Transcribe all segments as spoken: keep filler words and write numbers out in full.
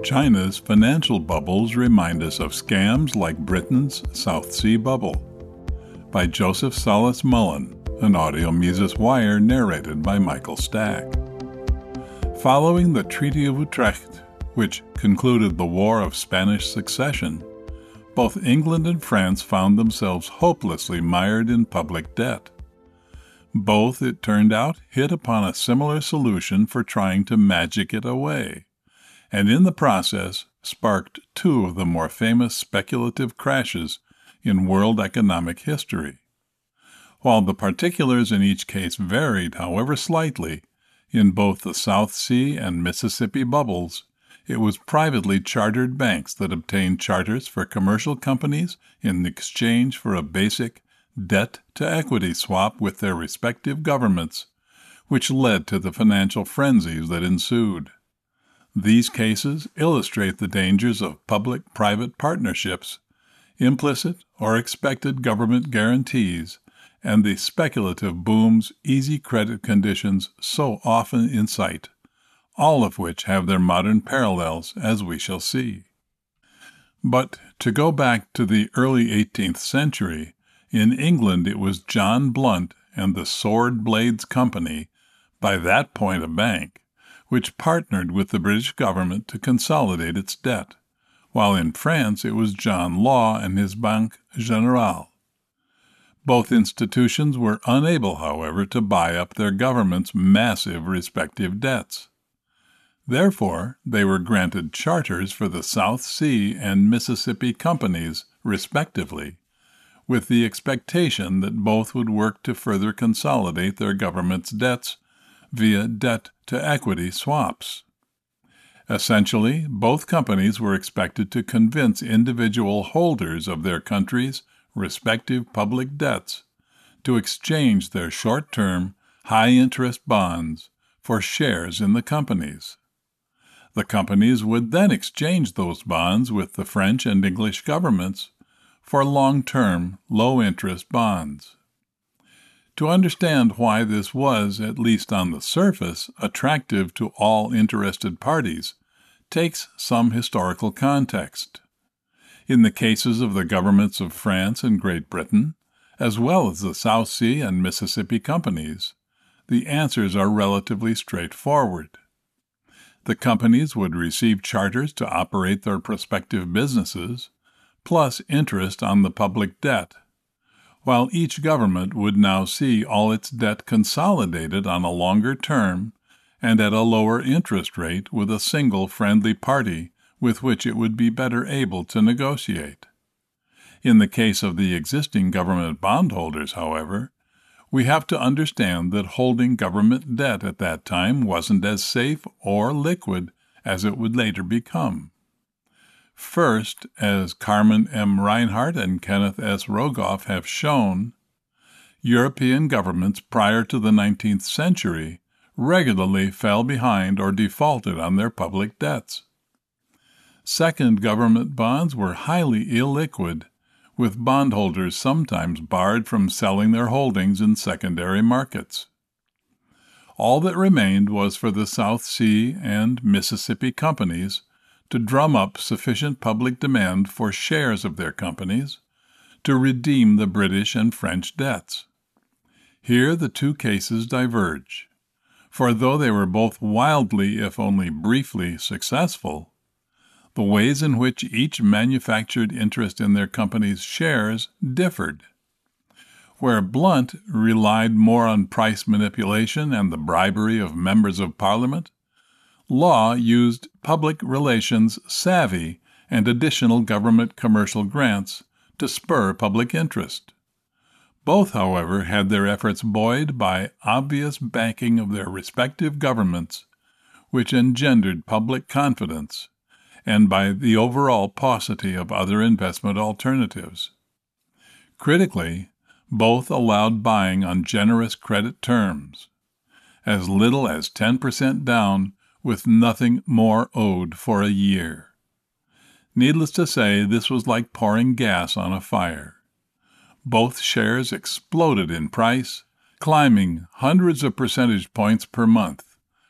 China's financial bubbles remind us of scams like Britain's South Sea Bubble. By Joseph Salas Mullen, an audio Mises Wire narrated by Michael Stack. Following the Treaty of Utrecht, which concluded the War of Spanish Succession, both England and France found themselves hopelessly mired in public debt. Both, it turned out, hit upon a similar solution for trying to magic it away, and in the process sparked two of the more famous speculative crashes in world economic history. While the particulars in each case varied, however slightly, in both the South Sea and Mississippi bubbles, it was privately chartered banks that obtained charters for commercial companies in exchange for a basic debt-to-equity swap with their respective governments, which led to the financial frenzies that ensued. These cases illustrate the dangers of public-private partnerships, implicit or expected government guarantees, and the speculative boom's easy credit conditions so often in sight, all of which have their modern parallels, as we shall see. But to go back to the early eighteenth century, in England it was John Blunt and the Sword Blades Company, by that point a bank, which partnered with the British government to consolidate its debt, while in France it was John Law and his Banque Generale. Both institutions were unable, however, to buy up their government's massive respective debts. Therefore, they were granted charters for the South Sea and Mississippi companies, respectively, with the expectation that both would work to further consolidate their government's debts via debt-to-equity swaps. Essentially, both companies were expected to convince individual holders of their country's respective public debts to exchange their short-term, high-interest bonds for shares in the companies. The companies would then exchange those bonds with the French and English governments for long-term, low-interest bonds. To understand why this was, at least on the surface, attractive to all interested parties takes some historical context. In the cases of the governments of France and Great Britain, as well as the South Sea and Mississippi companies, the answers are relatively straightforward. The companies would receive charters to operate their prospective businesses, plus interest on the public debt, while each government would now see all its debt consolidated on a longer term and at a lower interest rate with a single friendly party with which it would be better able to negotiate. In the case of the existing government bondholders, however, we have to understand that holding government debt at that time wasn't as safe or liquid as it would later become. First, as Carmen M. Reinhart and Kenneth S. Rogoff have shown, European governments prior to the nineteenth century regularly fell behind or defaulted on their public debts. Second, government bonds were highly illiquid, with bondholders sometimes barred from selling their holdings in secondary markets. All that remained was for the South Sea and Mississippi companies to drum up sufficient public demand for shares of their companies to redeem the British and French debts. Here the two cases diverge, for though they were both wildly, if only briefly, successful, the ways in which each manufactured interest in their company's shares differed. Where Blunt relied more on price manipulation and the bribery of members of Parliament, Law used public relations savvy and additional government commercial grants to spur public interest. Both, however, had their efforts buoyed by obvious backing of their respective governments, which engendered public confidence, and by the overall paucity of other investment alternatives. Critically, both allowed buying on generous credit terms, as little as ten percent down with nothing more owed for a year. Needless to say, this was like pouring gas on a fire. Both shares exploded in price, climbing hundreds of percentage points per month,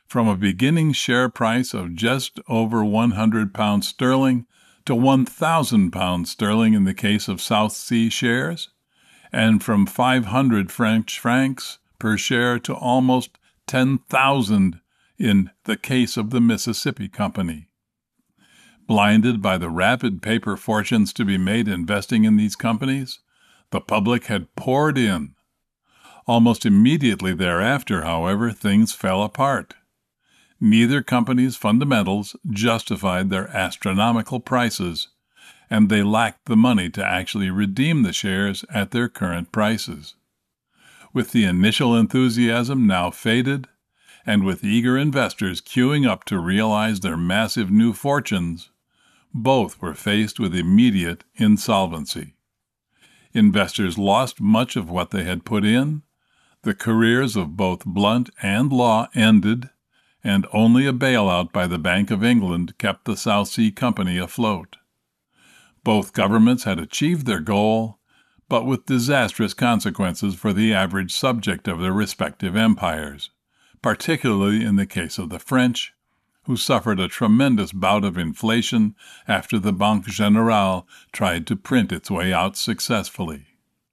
from a beginning share price of just over one hundred pounds sterling to one thousand pounds sterling in the case of South Sea shares, and from five hundred French francs per share to almost ten thousand in the case of the Mississippi Company. Blinded by the rapid paper fortunes to be made investing in these companies, the public had poured in. Almost immediately thereafter, however, things fell apart. Neither company's fundamentals justified their astronomical prices, and they lacked the money to actually redeem the shares at their current prices. With the initial enthusiasm now faded, and with eager investors queuing up to realize their massive new fortunes, both were faced with immediate insolvency. Investors lost much of what they had put in, the careers of both Blunt and Law ended, and only a bailout by the Bank of England kept the South Sea Company afloat. Both governments had achieved their goal, but with disastrous consequences for the average subject of their respective empires, particularly in the case of the French, who suffered a tremendous bout of inflation after the Banque Générale tried to print its way out successfully.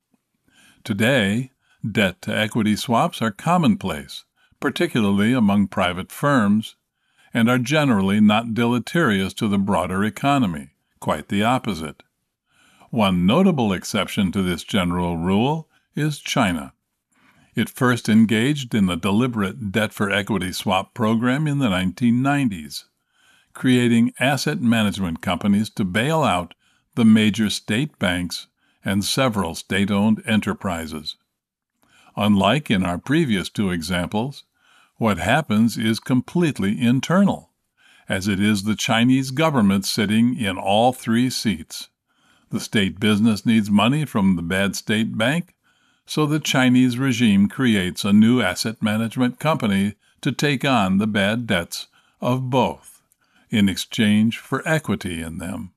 Today, debt-to-equity swaps are commonplace, particularly among private firms, and are generally not deleterious to the broader economy, quite the opposite. One notable exception to this general rule is China. It first engaged in the deliberate debt-for-equity swap program in the nineteen nineties, creating asset management companies to bail out the major state banks and several state-owned enterprises. Unlike in our previous two examples, what happens is completely internal, as it is the Chinese government sitting in all three seats. The state business needs money from the bad state bank, so the Chinese regime creates a new asset management company to take on the bad debts of both, in exchange for equity in them.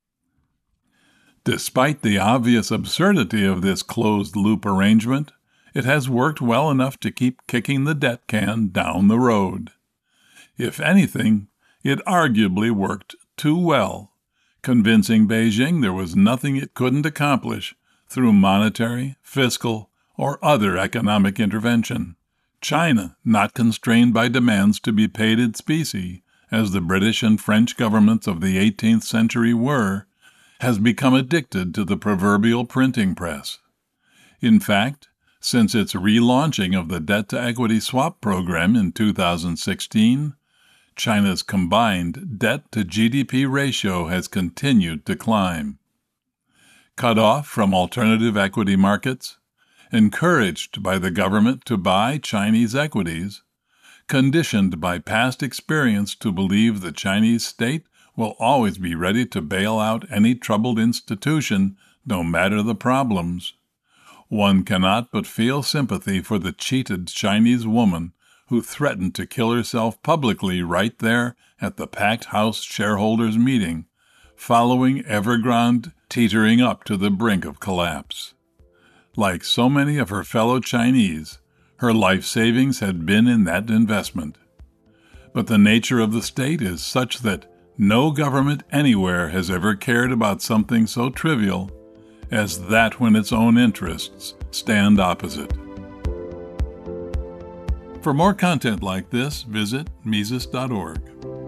Despite the obvious absurdity of this closed-loop arrangement, it has worked well enough to keep kicking the debt can down the road. If anything, it arguably worked too well, convincing Beijing there was nothing it couldn't accomplish through monetary, fiscal, or other economic intervention. China, not constrained by demands to be paid in specie, as the British and French governments of the eighteenth century were, has become addicted to the proverbial printing press. In fact, since its relaunching of the debt-to-equity swap program in two thousand sixteen, China's combined debt-to-G D P ratio has continued to climb. Cut off from alternative equity markets, encouraged by the government to buy Chinese equities, conditioned by past experience to believe the Chinese state will always be ready to bail out any troubled institution, no matter the problems, one cannot but feel sympathy for the cheated Chinese woman who threatened to kill herself publicly right there at the packed house shareholders' meeting, following Evergrande teetering up to the brink of collapse. Like so many of her fellow Chinese, her life savings had been in that investment. But the nature of the state is such that no government anywhere has ever cared about something so trivial as that when its own interests stand opposite. For more content like this, visit Mises dot org.